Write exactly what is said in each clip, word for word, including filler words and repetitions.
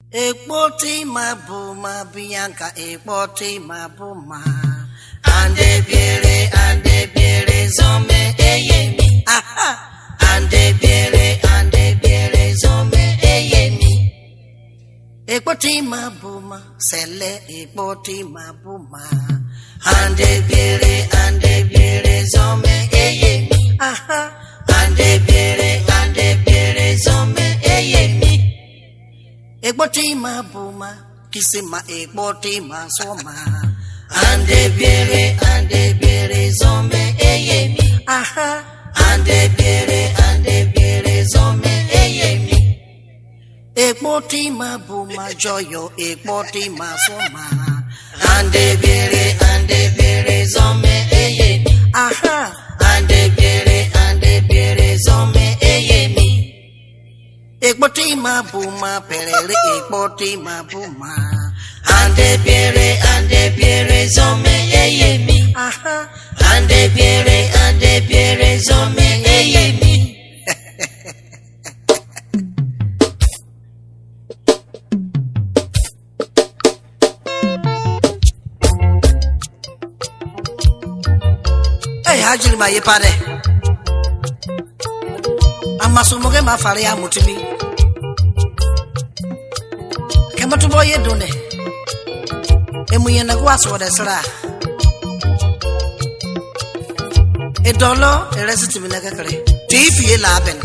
Ekpoti mabuma bianca ekpoti mabuma ande biere ande biere zome eyemi aha ande biere ande biere zome eyemi ekpoti mabuma sele ekpoti mabuma ande biere ande biere zome eyemi aha ande biere ande biere zome eyemi Ekpoti ma buma kisima ekpoti ma soma ande biere ande biere zome eyemi aha ande biere ande biere zome eyemi Ekpoti ma buma joyo ekpoti ma soma ande biere ande biere zome eyemi aha ande biere ande biere zome eyemi Ekpoti ma buma perere ekpoti ma buma ande biere ande biere zome eyemi aha ande biere ande biere zome eyemi Hey hajiri ma yepare Amasumoge ma fare ya mutimi Kematu boye done Emuye na kwa so de sra E dolo e resiti mi na kakare Ti fie la ben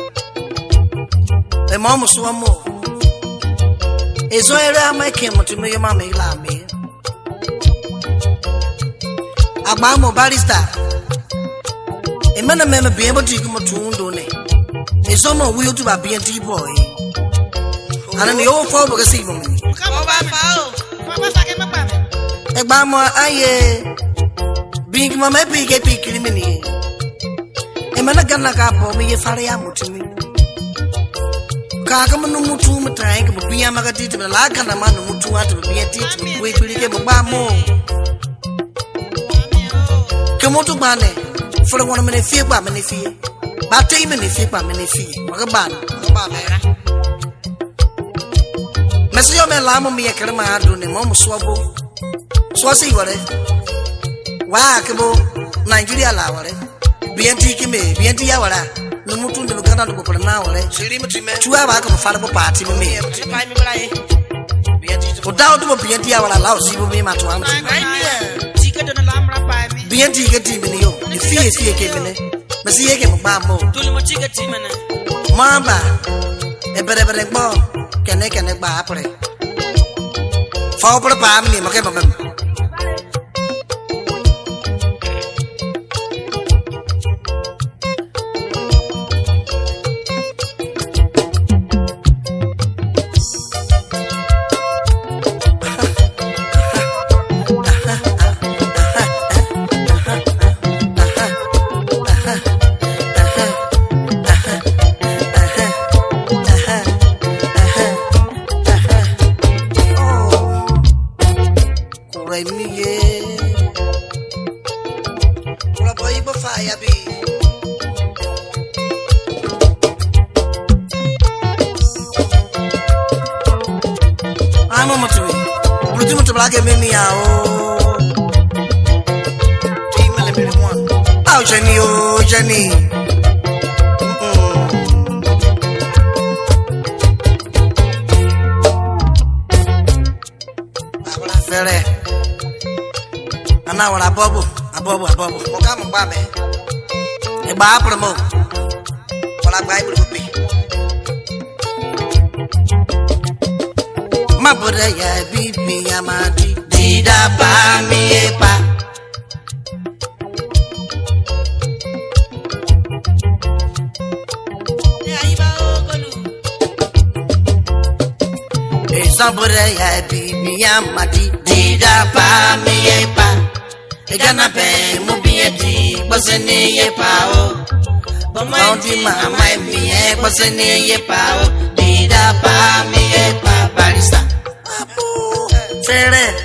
E mamu so mo Ezo ere ama ke mutimi yo ma me la me Agba mo barista E mana me me bi ebo ti ko tundo ne Ezo mo wi otu ba bi enti boy Ana ni o fo bo kasi mo ni Ka mo ba fa o Papa sa ke papa E gba mo aye Bing mo me bi ke pi kiri mi ni E mana ganna ka bo mi ye fare ya mutumi Ka ka mo no mutu mu trai ke bo bi ya ma ka ti ti la ka na ma no mutu wa ti bi ya ti ti we kiri ke bo ba mo Ke mo tu ba ne Fore wona me ne fie ba me ne fie Ba te me ne fie ba me ne fie Wa ka ba ka ba me Mesi yo me la mo mi e kere ma adu ne mo mo so bo so se wore wa ke bo Nigeria la wore B N T ki me B N T ya wora no mutu ndo Uganda ndo ko na wore Siri mutu me tuwa ba ka mo fara bo party me me Pa mi bra ye B N T ko dawo do B N T ya wora la o si bo me ma to am Ai mi ti ke do na lamra pa mi B N T ke ti me ni yo ni fie fie ke me ne mesi ye ke mo ba mo Do ni mo ti ke ti me na mamba e bere bere gbo kene kene gba apre Fao por pa mi mo ke mo Jenny, oh Jenny. Abala fere. Ana wala bobo, abobo abobo. Mo ka mo ba me. E ba promo. Wala ba ibu bi. Ma bore ya bibi ya ma di. Di da ba mi e pa. Sabure ya bibi ya mati di da pa mi ye pa e gana pe mu bi e di bose ni ye pa o bo ma di ma ma mi ye bose ni ye pa o di da pa mi ye pa barista fere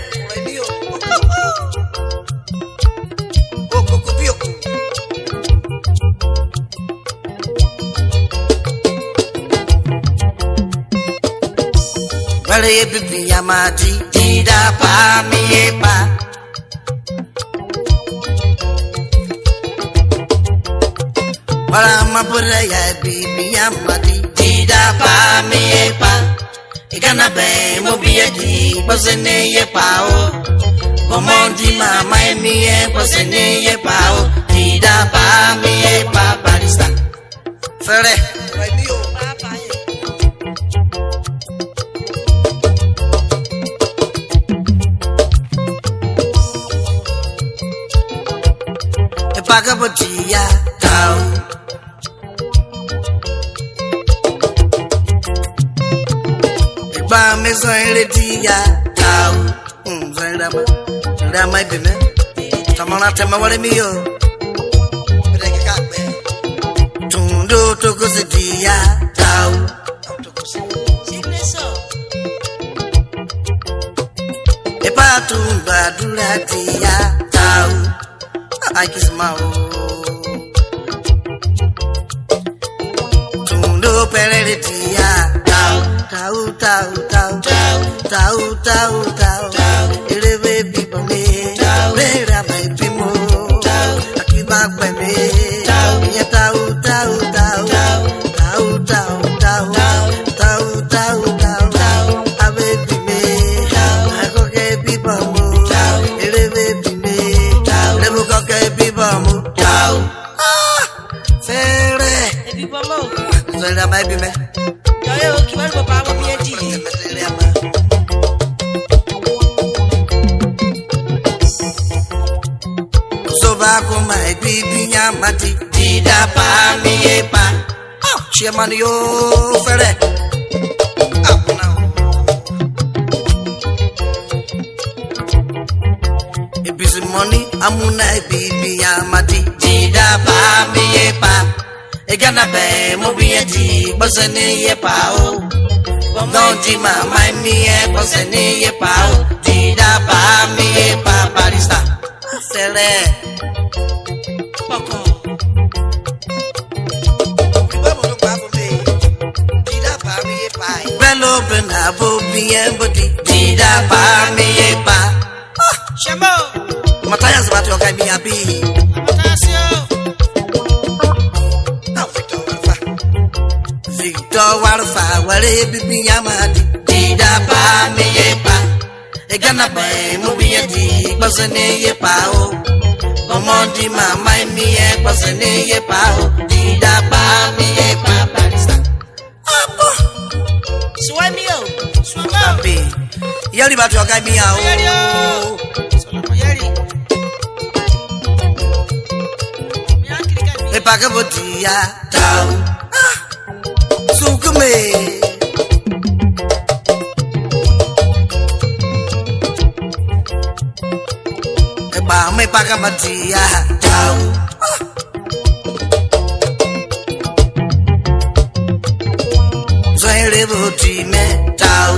o ko ko bi o Wale bibi ya mati dida pa mi pa. Wala mapura ya bibi ya mati dida pa mi pa. Igana be mo biye di bosene ye pa o. Omondi mama mi e bosene ye pa o. Dida pa mi pa barista. Fere. Right me oh papa. Pagabotia down. Ba me zaire dia down. Hmm, zaire ma. Zaire ma bime. Tamana tema wale miyo. Breke kakbe. Tundo toko se dia down. Toko se. Signeso. E pa tumba dura dia down. I kiss my Tundo peleritia tau tau tau tau tau tau tau ele baby for me vera my primo akiba kwa me ya tau tau tau tau tau tau tau tau tau a baby me I go get people ele baby me le go get people tau ah fere People mo. Zalda mai bi me. Yo yo kibar ko pa mo biye di. So ba ko mai bibi nya mati dida pa mi pa. Oh, che man yo fere. Up now. It be some money amuna bibi nya mati dida pa mi pa. Egana be mo biye di bosene ye pa o. Bongonji mama mi e bosene ye pa o. Dida pa mi e pa barista. Sele. Poko. Ibo mo pa bo me. Dida pa mi e pa. Belo bena bo biye bodi. Dida pa mi e pa. Shambo. Mataya zbati okai mi abi. Matasio. Victor Warfa, wale bibi yamadi, dida pa me ye pa. Egana pa mo biye di, basene ye pa o. Omondi mama mi ye, basene ye pa o. Dida pa me ye pa barista. Apo, Swami yo. Swami. abi, yali batu okai mi ya o. Yari yo. Solo yari. Mi akiri kan. E paga botia down. Sukume. E ba me paga matia down. Zaire boti me down.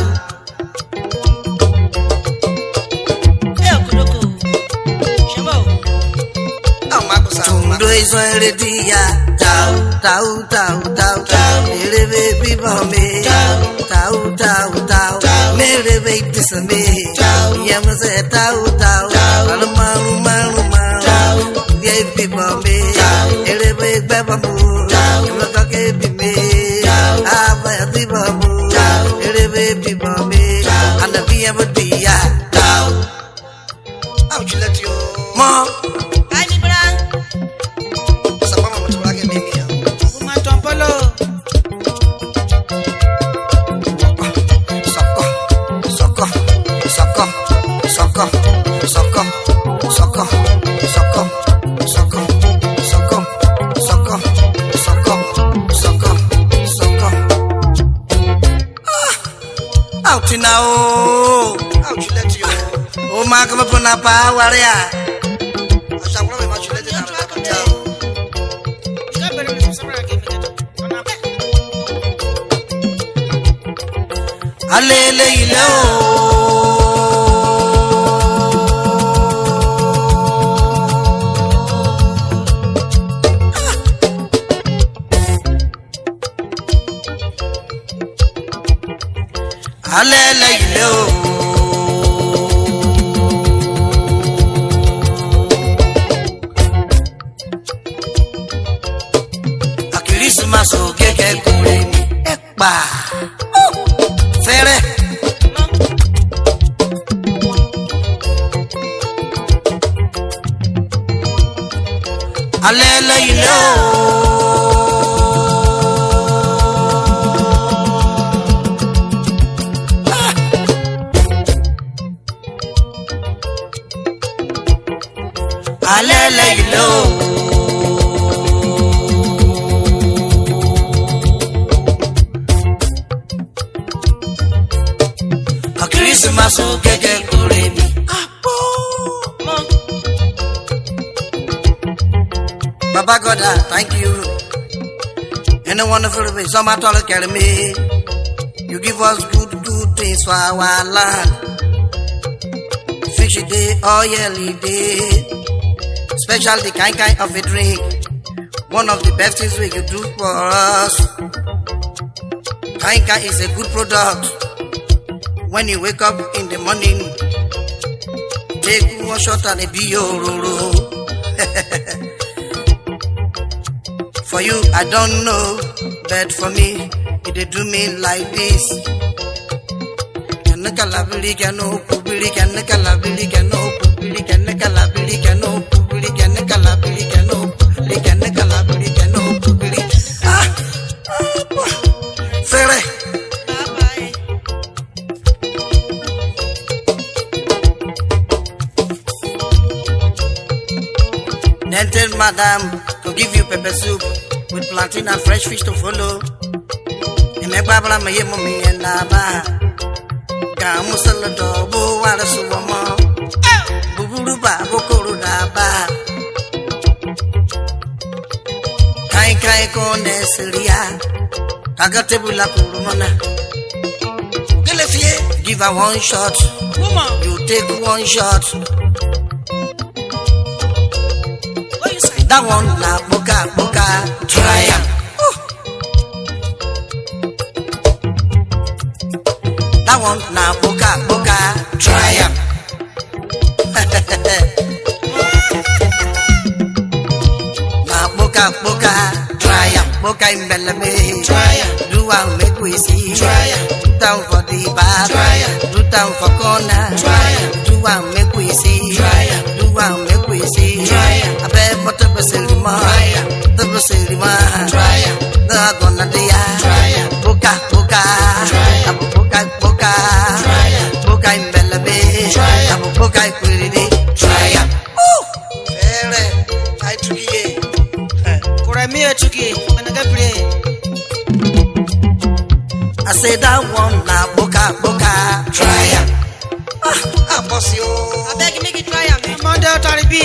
Eh kunoko. Shambo. Oh my God. Tundo zaire dia down down down down. Mere baby for me. Down down down. Mere baby this me. Yama say down down. Alma alma alma. Baby for me. Mere baby for me. You look at me. Ah, baby for me. Mere baby for me. And the be able to ya down. How would you let you? Mom. Ani brang. Sama mama tu lagi mimi ya. Uma tompolo. Soko, soko, soko, soko, soko, soko, soko, soko, soko, soko, soko, soko, soko. Ah, out now. How you let you? Oh, ma kama puna pa waria. Asabro me machule de na rakata. Ika bere me sabra ke me to. Ona be. Alele ile o. alele ile o Christmas o keke kure mi epa fere alele ile o alele ile o Christmas o keke kure mi apo Baba God, thank you in a wonderful way. Some are taller carry me. You give us good good things for our land. Fishy day or yearly day, special the kind kind of a drink. One of the best things we can do for us. Kind kind is a good product. When you wake up in the morning, take one shot and a biororo. For you, I don't know, but for me, it they do me like this. Can the calabili can no pubili can the calabili can no pubili can the calabili can no pubili can the calabili can no pubili can the calabili can no pubili. Ah, Fere. Then tell madam to give you pepper soup with plantain and fresh fish to follow. And my babla my mommy and Naba Gamusala Dobo Wala Suwama Buburuba Bokoro Daba Kai Kai Kone Seria Tagatebula Kurumana Gelefie, give her one shot. You take one shot. That one na boka boka try am. That one na boka boka try am. Na boka boka try am. Boka imbeleme try am. Do am make we see try am. Do down for the bar try am. Do down for corner try am. Do am make we see try am. Do am make we see try am. But the Basilima, the Basilima, the Gonadia, Boca, Boca, Boca, Boca, Boca in Bellabe, Boca Quilly, try up. Oh, I took it. Coramia took it when I got play. I said that one now, Boca, Boca, try up. Ah, boss you. I beg you, make it try up. Monday, Taribi.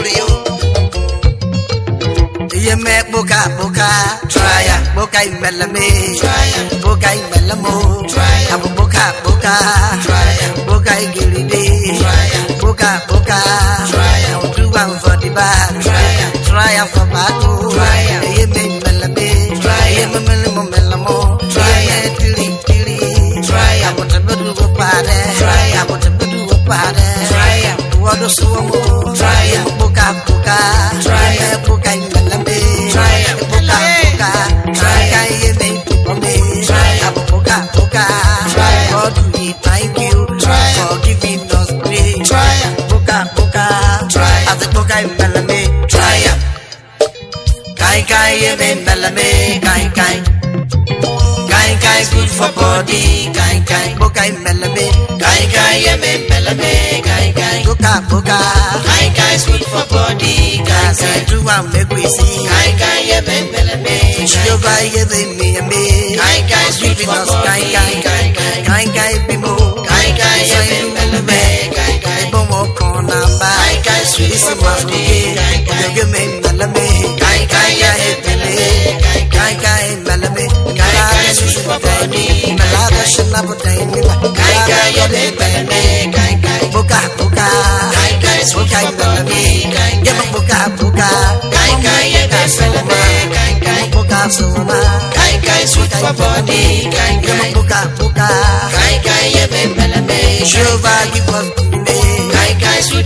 Ye me boka boka try ya boka imelame try ya boka imelamo try ya boka boka try ya boka igiride try ya boka boka try ya do one for the back try ya try ya for back try ya ye me imelame try ya melamo melamo try ya tiri tiri try ya boka bedu go pare try ya boka bedu go pare try ya wodo suwo try ya boka boka try ya boka imelame try ya boka boka try ya ye me me try ya boka boka try God we thank you for giving us grace try ya boka boka try as the boka imelame try ya kai kai ye me imelame kai kai kai kai good for body kai kai boka imelame kai kai ye me imelame kai kai boka boka kai kai good for body kai kai do one make we see kai kai ye me imelame Jehovah ye me me me kai kai giving us kai kai kai kai kai bimo kai kai ye me imelame kai kai bomo kona ba kai kai sweet for body kai kai ye me imelame kai kai ye me kai kai imelame kai kai sweet for body malaga shna botai me kai kai ye me imelame kai kai boka boka kai kai boka imelame ye boka boka kai kai ye me imelame kai kai boka soma kai kai sweet for body kai kai boka boka kai kai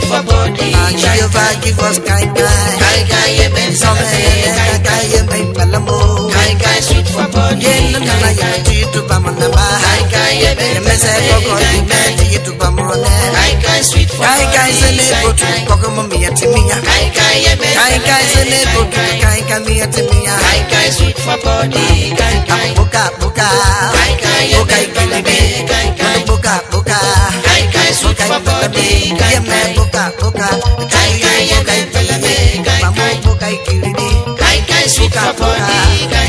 for body. Jehovah give us kai kai. Kai kai ye ben Some kai kai ye ben palamo. Kai kai sweet for body. Ye no na ya ti tu ba manaba. Kai kai ye ben Ye me se koko di me ti tu ba mone. Kai kai sweet for body. Kai kai se ne go tu koko mo mi atimiya. Kai kai ye ben Kai kai se ne go tu kai kai mi atimiya. Kai kai sweet for body. Kai kai Buka buka. Kai kai ye Buka ben Kai kai buka buka. Kai kai sweet for body. Ye me buka buka. Kai kai ye ben Kai kai buka kiridi. Kai kai sweet for body.